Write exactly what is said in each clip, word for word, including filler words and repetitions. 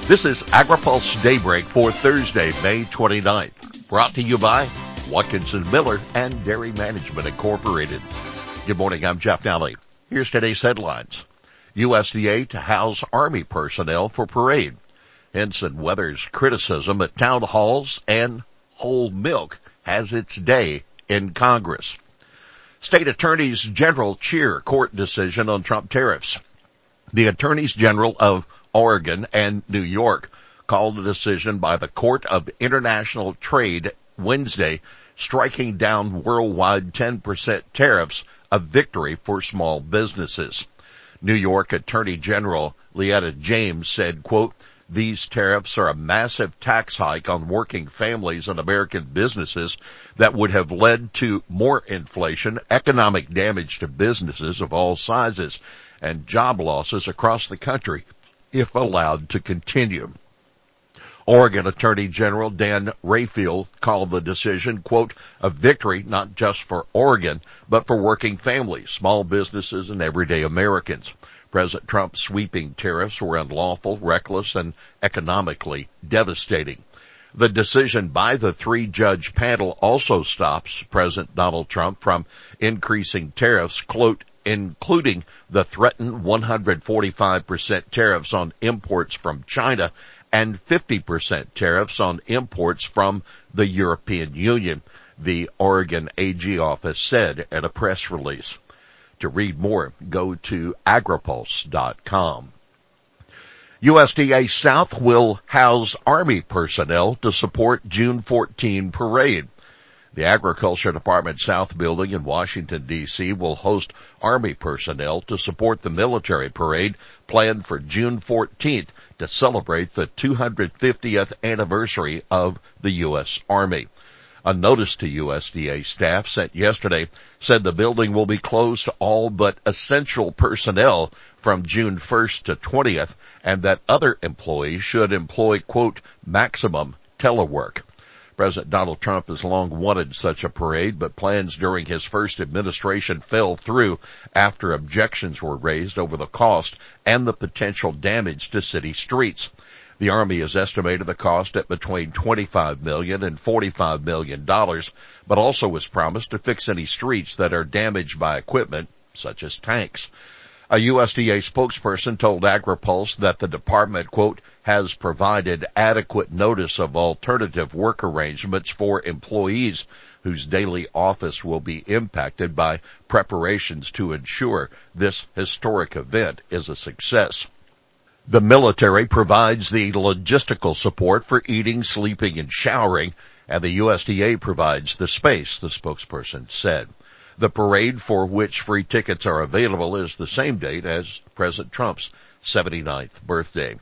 This is AgriPulse Daybreak for Thursday, May twenty-ninth. Brought to you by Watkinson Miller and Dairy Management Incorporated. Good morning, I'm Jeff Nally. Here's today's headlines. U S D A to house Army personnel for parade. Henson weathers criticism at town halls, and whole milk has its day in Congress. State Attorneys General cheer court decision on Trump tariffs. The Attorneys General of Oregon and New York called a decision by the Court of International Trade Wednesday, striking down worldwide ten percent tariffs, a victory for small businesses. New York Attorney General Leetta James said, quote, "These tariffs are a massive tax hike on working families and American businesses that would have led to more inflation, economic damage to businesses of all sizes, and job losses across the country if allowed to continue." Oregon Attorney General Dan Rayfield called the decision, quote, "a victory not just for Oregon, but for working families, small businesses, and everyday Americans. President Trump's sweeping tariffs were unlawful, reckless, and economically devastating." The decision by the three-judge panel also stops President Donald Trump from increasing tariffs, quote, including the threatened one hundred forty-five percent tariffs on imports from China and fifty percent tariffs on imports from the European Union, the Oregon A G office said in a press release. To read more, go to agripulse dot com. U S D A South will house Army personnel to support June fourteenth parade. The Agriculture Department South Building in Washington, D C will host Army personnel to support the military parade planned for June fourteenth to celebrate the two hundred fiftieth anniversary of the U S Army. A notice to U S D A staff sent yesterday said the building will be closed to all but essential personnel from June first to twentieth, and that other employees should employ, quote, maximum telework. President Donald Trump has long wanted such a parade, but plans during his first administration fell through after objections were raised over the cost and the potential damage to city streets. The Army has estimated the cost at between twenty-five million dollars and forty-five million dollars, but also was promised to fix any streets that are damaged by equipment, such as tanks. A U S D A spokesperson told AgriPulse that the department, quote, has provided adequate notice of alternative work arrangements for employees whose daily office will be impacted by preparations to ensure this historic event is a success. The military provides the logistical support for eating, sleeping, and showering, and the U S D A provides the space, the spokesperson said. The parade, for which free tickets are available, is the same date as President Trump's seventy-ninth birthday.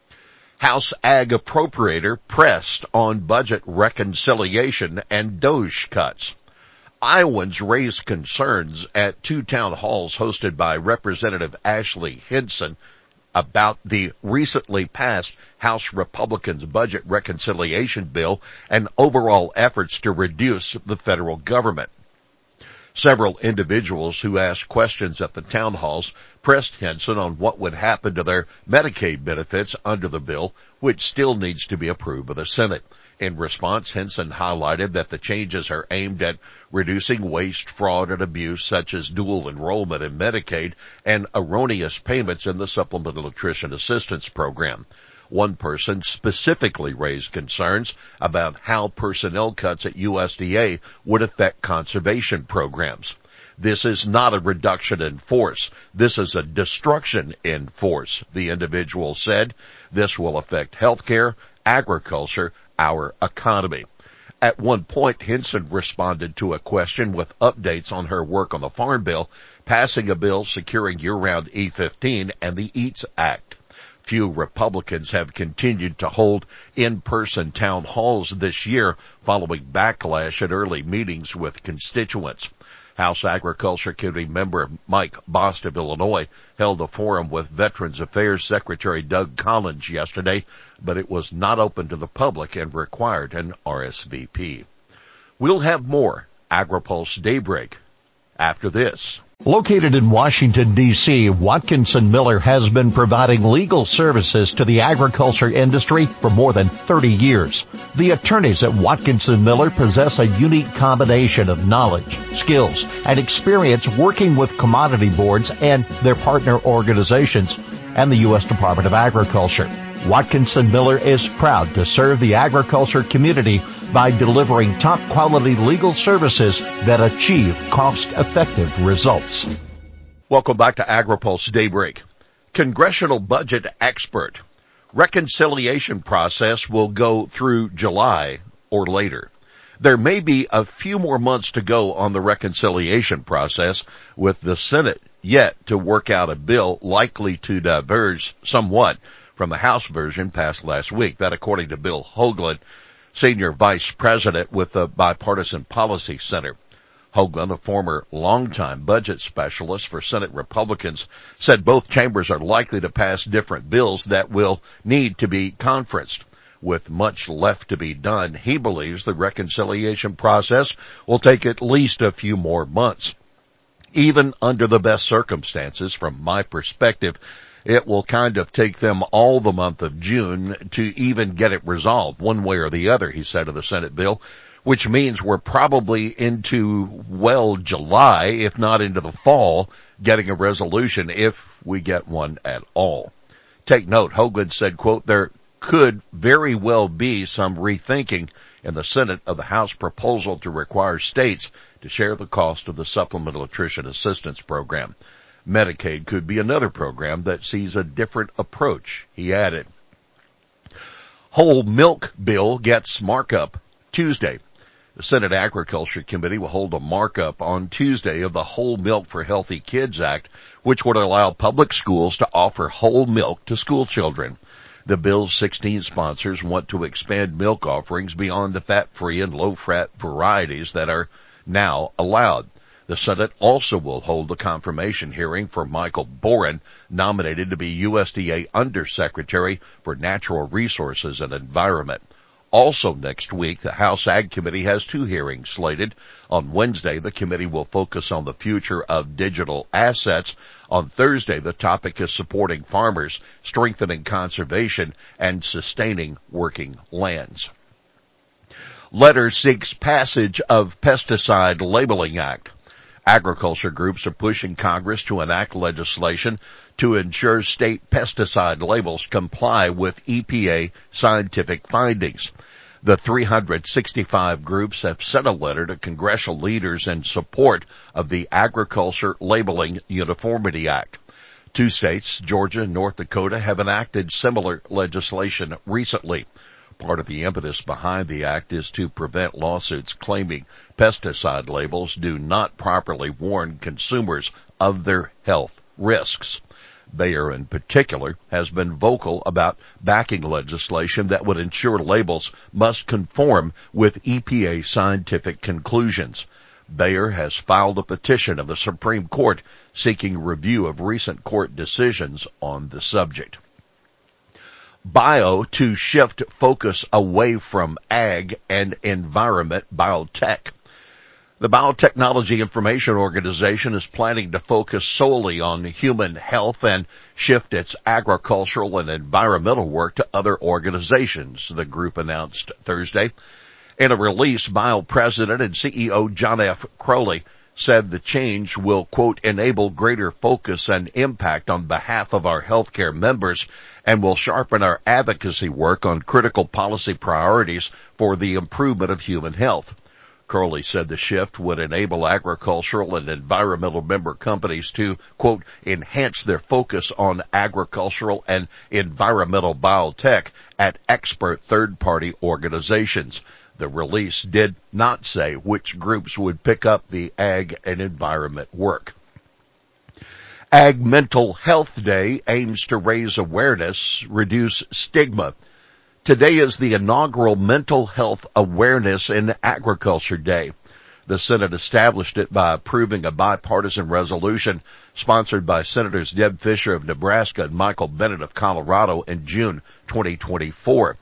House Ag Appropriator pressed on budget reconciliation and DOGE cuts. Iowans raised concerns at two town halls hosted by Representative Ashley Hinson about the recently passed House Republicans' budget reconciliation bill and overall efforts to reduce the federal government. Several individuals who asked questions at the town halls pressed Hinson on what would happen to their Medicaid benefits under the bill, which still needs to be approved by the Senate. In response, Hinson highlighted that the changes are aimed at reducing waste, fraud, and abuse, such as dual enrollment in Medicaid and erroneous payments in the Supplemental Nutrition Assistance Program. One person specifically raised concerns about how personnel cuts at U S D A would affect conservation programs. "This is not a reduction in force. This is a destruction in force," the individual said. "This will affect healthcare, agriculture, our economy." At one point, Hinson responded to a question with updates on her work on the Farm Bill, passing a bill securing year-round E fifteen and the EATS Act. Few Republicans have continued to hold in-person town halls this year following backlash at early meetings with constituents. House Agriculture Committee member Mike Bost of Illinois held a forum with Veterans Affairs Secretary Doug Collins yesterday, but it was not open to the public and required an R S V P. We'll have more AgriPulse Daybreak after this. Located in Washington, D C, Watkinson Miller has been providing legal services to the agriculture industry for more than thirty years. The attorneys at Watkinson Miller possess a unique combination of knowledge, skills, and experience working with commodity boards and their partner organizations and the U S Department of Agriculture. Watkinson Miller is proud to serve the agriculture community by delivering top-quality legal services that achieve cost-effective results. Welcome back to AgriPulse Daybreak. Congressional budget expert. Reconciliation process will go through July or later. There may be a few more months to go on the reconciliation process, with the Senate yet to work out a bill likely to diverge somewhat from the House version passed last week. That according to Bill Hoagland, Senior Vice President with the Bipartisan Policy Center. Hoagland, a former longtime budget specialist for Senate Republicans, said both chambers are likely to pass different bills that will need to be conferenced. With much left to be done, he believes the reconciliation process will take at least a few more months. Even under the best circumstances, from my perspective, it will kind of take them all the month of June to even get it resolved one way or the other, he said of the Senate bill, which means we're probably into, well, July, if not into the fall, getting a resolution if we get one at all. Take note, Hoagland said, quote, there could very well be some rethinking in the Senate of the House proposal to require states to share the cost of the Supplemental Nutrition Assistance Program. Medicaid could be another program that sees a different approach, he added. Whole milk bill gets markup Tuesday. The Senate Agriculture Committee will hold a markup on Tuesday of the Whole Milk for Healthy Kids Act, which would allow public schools to offer whole milk to school children. The bill's sixteen sponsors want to expand milk offerings beyond the fat-free and low-fat varieties that are now allowed. The Senate also will hold a confirmation hearing for Michael Boren, nominated to be U S D A Undersecretary for Natural Resources and Environment. Also next week, the House Ag Committee has two hearings slated. On Wednesday, the committee will focus on the future of digital assets. On Thursday, the topic is supporting farmers, strengthening conservation, and sustaining working lands. Letter seeks passage of Pesticide Labeling Act. Agriculture groups are pushing Congress to enact legislation to ensure state pesticide labels comply with E P A scientific findings. The three hundred sixty-five groups have sent a letter to congressional leaders in support of the Agriculture Labeling Uniformity Act. Two states, Georgia and North Dakota, have enacted similar legislation recently. Part of the impetus behind the act is to prevent lawsuits claiming pesticide labels do not properly warn consumers of their health risks. Bayer, in particular, has been vocal about backing legislation that would ensure labels must conform with E P A scientific conclusions. Bayer has filed a petition of the Supreme Court seeking review of recent court decisions on the subject. Bio to shift focus away from ag and environment biotech. The Biotechnology Information Organization is planning to focus solely on human health and shift its agricultural and environmental work to other organizations, the group announced Thursday. In a release, Bio President and C E O John F. Crowley said the change will, quote, enable greater focus and impact on behalf of our healthcare members and will sharpen our advocacy work on critical policy priorities for the improvement of human health. Crowley said the shift would enable agricultural and environmental member companies to, quote, enhance their focus on agricultural and environmental biotech at expert third-party organizations. The release did not say which groups would pick up the ag and environment work. Ag Mental Health Day aims to raise awareness, reduce stigma. Today is the inaugural Mental Health Awareness in Agriculture Day. The Senate established it by approving a bipartisan resolution sponsored by Senators Deb Fischer of Nebraska and Michael Bennet of Colorado in June twenty twenty-four.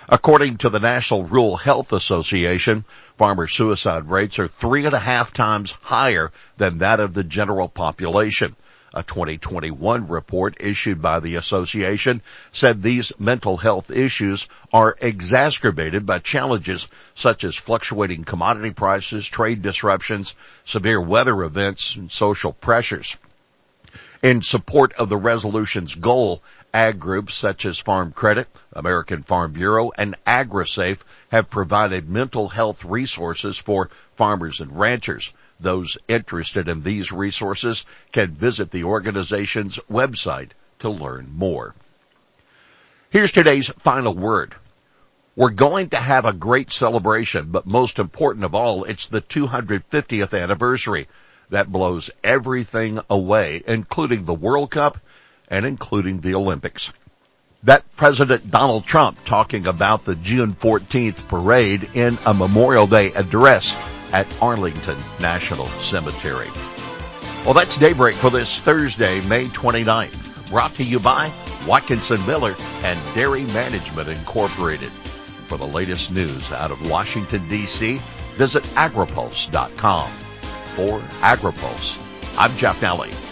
According to the National Rural Health Association, farmer suicide rates are three and a half times higher than that of the general population. A twenty twenty-one report issued by the association said these mental health issues are exacerbated by challenges such as fluctuating commodity prices, trade disruptions, severe weather events, and social pressures. In support of the resolution's goal, ag groups such as Farm Credit, American Farm Bureau, and AgriSafe have provided mental health resources for farmers and ranchers. Those interested in these resources can visit the organization's website to learn more. Here's today's final word. We're going to have a great celebration, but most important of all, it's the two hundred fiftieth anniversary. That blows everything away, including the World Cup and including the Olympics. That President Donald Trump talking about the June fourteenth parade in a Memorial Day address at Arlington National Cemetery. Well, that's Daybreak for this Thursday, May twenty-ninth. Brought to you by Watkinson Miller and Dairy Management Incorporated. For the latest news out of Washington, D C, visit agripulse dot com. For AgriPulse, I'm Jeff Nally.